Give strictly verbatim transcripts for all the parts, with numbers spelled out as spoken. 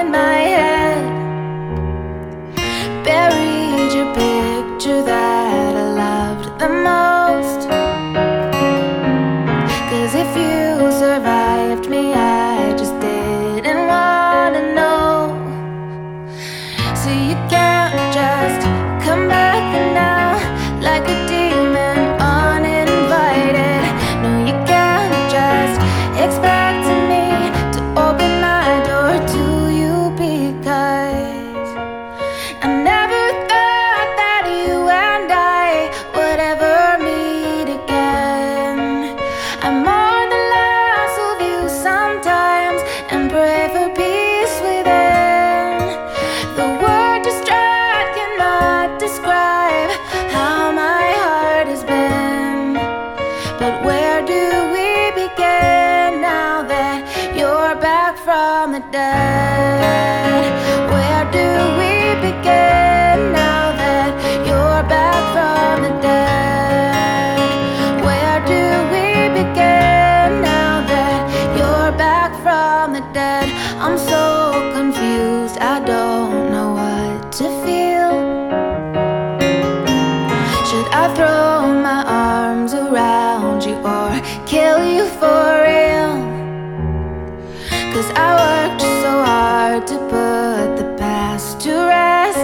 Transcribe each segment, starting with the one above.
in my head. Buried your picture that I loved the most. 'Cause if you survived me, I just didn't wanna know. So you can't just come back now like a demon uninvited. No, you can't just expect me to open my door to you, because I never thought that you and I would ever meet again. I mourn the loss of you sometimes and pray for peace within. The word distraught cannot describe how my heart has been. But where do we begin now that you're back from the dead? Where do we begin now that you're back from the dead? Where do we begin now that you're back from the dead? I'm so confused, I don't know what to feel. Should I throw my arms around you or kill you for real? 'Cause I worked so hard to put the past to rest.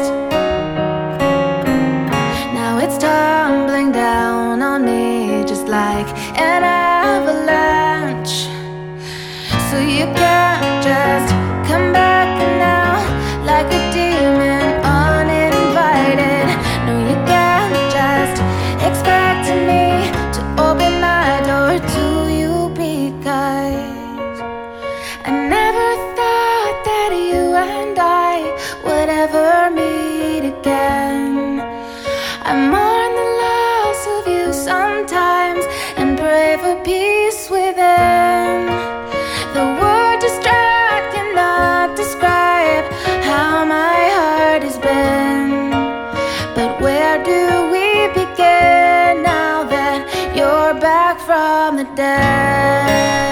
Now it's tumbling down on me just like an avalanche. So you can't just come back now like a demon uninvited. No, you can't just expect me to open my door to you, because I never thought that you and I would ever meet again. I mourn the loss of you sometimes and pray for peace within. The word distraught cannot describe how my heart has been. But where do we begin now that you're back from the dead?